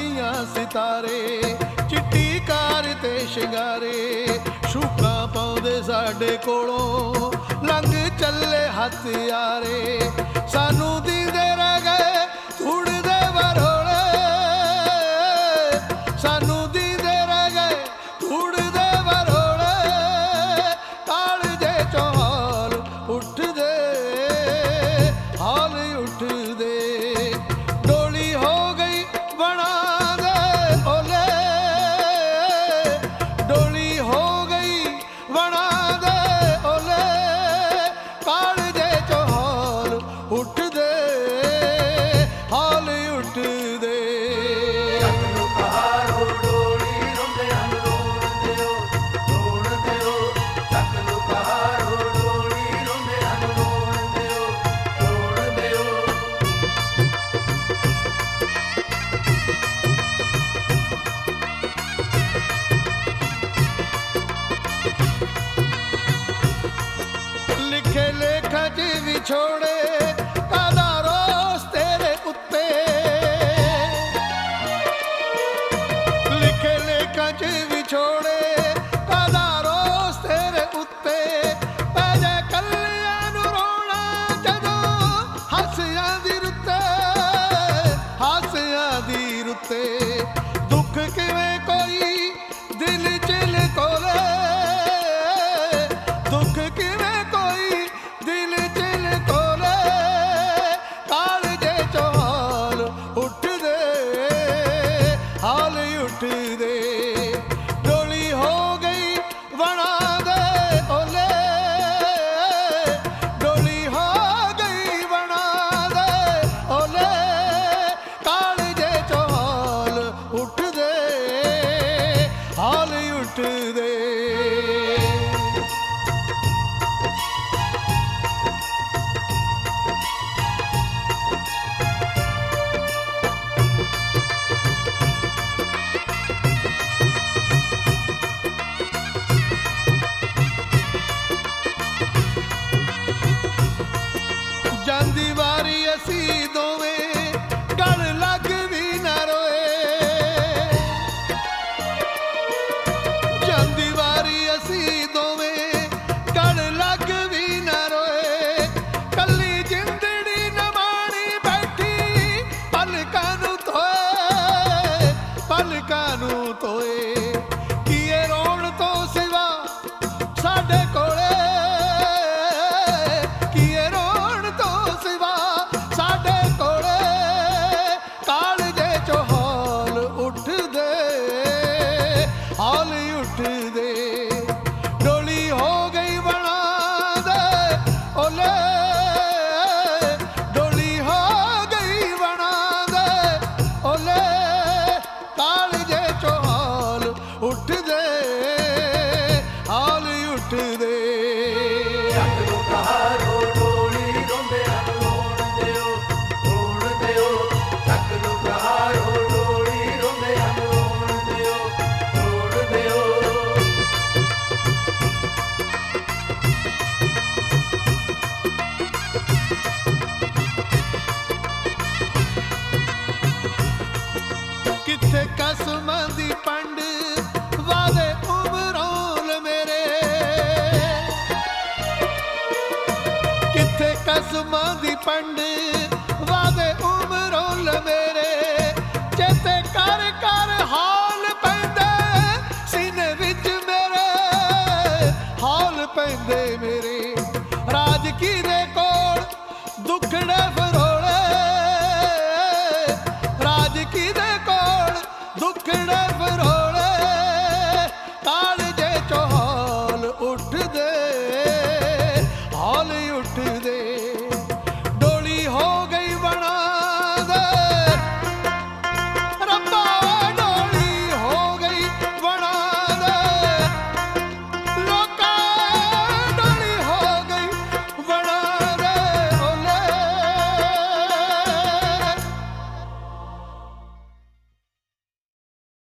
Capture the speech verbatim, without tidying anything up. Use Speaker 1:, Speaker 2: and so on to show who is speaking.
Speaker 1: ਦੁਨੀਆ ਸਿਤਾਰੇ, ਚਿੱਟੀ ਕਾਰ ਤੇ ਸ਼ਿੰਗਾਰੇ, ਸ਼ੂਕਾਂ ਪਾਉਂਦੇ ਸਾਡੇ ਕੋਲੋਂ ਲੰਘ ਚੱਲੇ ਹਥਿਆਰੇ। ਸਾਨੂੰ ਦੀਂਦੇ ਰਹਿ ਗਏ ਧੂੜ ਦੇ ਵਰੋਲੇ, ਸਾਨੂੰ ਦੀਂਦੇ ਰਹਿ ਗਏ ਧੂੜ ਦੇ ਵਰੋਲੇ, ਕਾਲਜੇ ਚੋਂ ਹਾਲ ਉੱਠਦੇ, ਹਾਲ ਉੱਠਦੇ। ਡੋਲੀ ਹੋ ਗਈ ਬਣਾ ਦੇ ਓਲੇ, ਡੋਲੀ ਹੋ ਗਈ ਬਣਾ ਦੇ ਓਲੇ, ਕਾਲਜੇ ਚੋਂ ਹਾਲ ਉੱਠਦੇ, ਹਾਲ ਉੱਠਦੇ। ਲਿਖੇ ਲੇਖਾਂ 'ਚ ਵਿਛੋੜੇ ਕਾਹਦਾ ਰੋਸ ਤੇਰੇ ਉੱਤੇ, ਲਿਖੇ ਲੇਖਾਂ 'ਚ ਵਿਛੋੜੇ ਕਾਹਦਾ ਰੋਸ ਤੇਰੇ ਉੱਤੇ। ਪੈ ਜਾਏ ਕੱਲਿਆਂ ਨੂੰ ਰੋਣਾ ਜਦੋਂ ਹਾਸਿਆਂ ਦੀ ਰੁੱਤੇ, ਹਾਸਿਆਂ ਦੀ ਰੁੱਤੇ। ਦੁੱਖ ਕਿਵੇਂ ਕੋਈ ਦਿਲ 'ਚ ਲਕੋਲੇ, ਦੁੱਖ ਕਿਵੇਂ ਕੋਈ ਦਿਲ 'ਚ ਲਕੋਲੇ, ਕਾਲਜੇ ਚੋਂ ਹਾਲ ਉੱਠਦੇ, ਹਾਲ ਉੱਠਦੇ। ਡੋਲੀ ਹੋ ਗਈ ਬਣਾ ਦੇ ਓਲੇ, ਡੋਲੀ ਹੋ ਗਈ ਬਣਾ ਦੇ ਓਲੇ, ਕਾਲਜੇ ਚੋਂ ਹਾਲ ਉੱਠਦੇ, ਹਾਲ ਉੱਠਦੇ। ਜਾਂਦੀ ਵਾਰੀ ਅਸੀਂ ਦੋਵੇਂ ਗਲ ਲੱਗ ਵੀ ਨਾ ਰੋਏ, ਜਾਂਦੀ ਵਾਰੀ ਅਸੀਂ ਦੋਵੇਂ ਗਲ ਲੱਗ ਵੀ ਨਾ ਰੋਏ। ਕੱਲੀ ਜਿੰਦੜੀ ਨਮਾਣੀ ਬੈਠੀ ਪਲਕਾਂ ਨੂੰ ਧੋਏ, ਪਲਕਾਂ ਨੂੰ ਧੋਏ। ਕੀਏ ਰੋਣ ਤੋਂ ਸਿਵਾ ਸਾਡੇ ਕੋਲੇ, ਕੀਏ ਰੋਣ ਤੋਂ ਸਿਵਾ ਸਾਡੇ ਕੋਲੇ, ਕਾਲਜੇ ਚੋਂ ਹਾਲ ਉੱਠਦੇ, ਹਾਲ ਉੱਠਦੇ। ਡੋਲੀ ਹੋ ਗਈ ਬਣਾ ਦੇ ਓਲੇ, ਡੋਲੀ ਹੋ ਗਈ ਬਣਾ ਦੇ ਓਲੇ, ਕਾਲਜੇ ਚੋਂ ਹਾਲ ਉੱਠਦੇ, ਹਾਲ ਉੱਠਦੇ। ਕਿੱਥੇ ਕਸਮਾਂ ਦੀ ਪੰਡ ਵਾਦੇ ਉਮਰੋਂ ਮੇਰੇ, ਕਿੱਥੇ ਕਸਮਾਂ ਦੀ ਪੰਡ ਵਾਦੇ ਉਮਰੋਂ ਮੇਰੇ। ਚੇਤੇ ਕਰ ਕਰ ਹਾਲ ਪੈਂਦੇ ਸੀਨੇ ਵਿੱਚ ਮੇਰੇ, ਹਾਲ ਪੈਂਦੇ ਮੇਰੇ। ਰਾਜ ਕਿਹਦੇ ਕੋਲ ਦੁੱਖੜੇ